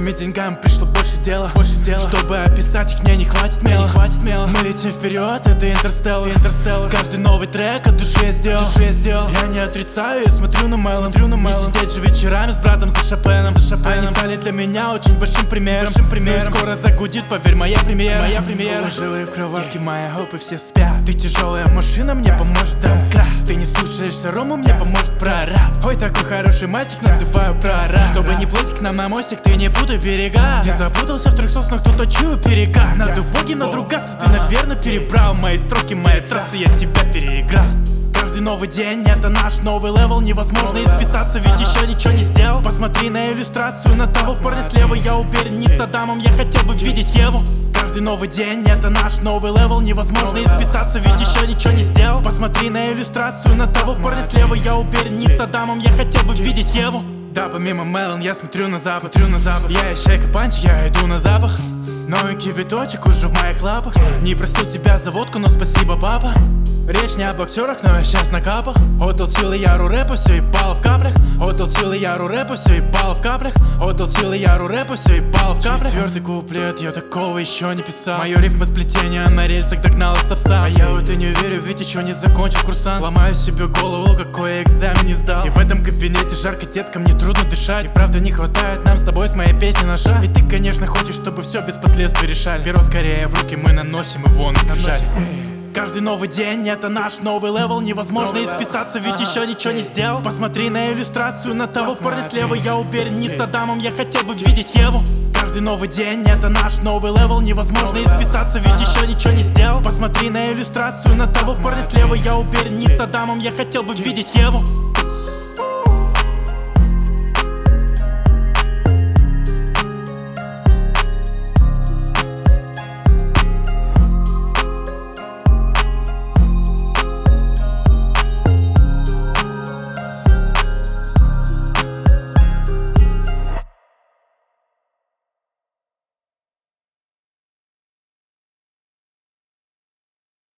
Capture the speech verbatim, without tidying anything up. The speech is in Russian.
этими деньгами пришло больше дела, больше дела. Чтобы описать их, мне не хватит мела, не хватит мела. Мы летим вперед, это Интерстеллар, Интерстеллар. Каждый новый трек от души я сделал, души я сделал. Я не отрицаю, я смотрю на Мелон, смотрю на Мелон. Не сидеть же вечерами с братом за Шопеном, за Шопеном. Они стали для меня очень большим примером, большим примером. Скоро загудит, поверь, моя премьера, моя премьера. Уложила в кроватке моя хоп, и все спят. Ты тяжелая машина, мне поможет домкрат. Ты не слушаешься Рому, мне поможет прораб. Ой, такой хороший мальчик, называю прораб. Чтобы не плыть к нам на мостик, ты не путай берега. Ты запутался в трех соснах, тут точую перекат. Над убогим надругаться, ты, наверное, перебрал. Мои строки, мои трассы, я тебя переиграл. Каждый новый день, это наш новый левел. Невозможно исписаться, ведь еще ничего не сделал. Посмотри на иллюстрацию, на того парня слева. Я уверен, не с Адамом, я хотел бы видеть Еву. Каждый новый день, это наш новый левел. Невозможно исписаться, ведь еще ничего не сделал. Посмотри на иллюстрацию, на того парня слева. Я уверен, не с Адамом, я хотел бы видеть Еву. Да, помимо Мелон, я смотрю на запад, смотрю на запад. Я ищейка панч, я иду на запах. Новый кипяточек уже в моих лапах. Не просил тебя за водку, но спасибо, папа. Речь не о боксерах, но я сейчас на капах. Отдал силы яру рэпа, все ебало в каплях. Отдал силы яру рэпа, все ебало в каплях. Отдал силы яру рэпа, все ебало в каплях. Четвертый куплет, я такого еще не писал. Мое рифмосплетение на рельсах догнало сапса. А я в это не верю, ведь еще не закончил курсант. Ломаю себе голову, какой я экзамен не сдал. И в этом кабинете жарко, детка, мне трудно дышать. И правда не хватает нам с тобой с моей песни на шаг. Ведь ты, конечно, хочешь, чтобы все без последствий решали. Перо скорее в руки мы наносим его на скрижаль. Каждый новый день, это наш новый левел. Невозможно исписаться, ведь еще ничего не сделал. Посмотри на иллюстрацию, на того парня слева. Я уверен, не с Адамом, я хотел бы видеть Еву. Каждый новый день, это наш новый левел. Невозможно исписаться, ведь еще ничего не сделал. Посмотри на иллюстрацию, на того парня слева. Я уверен, не с Адамом, я хотел бы видеть Еву.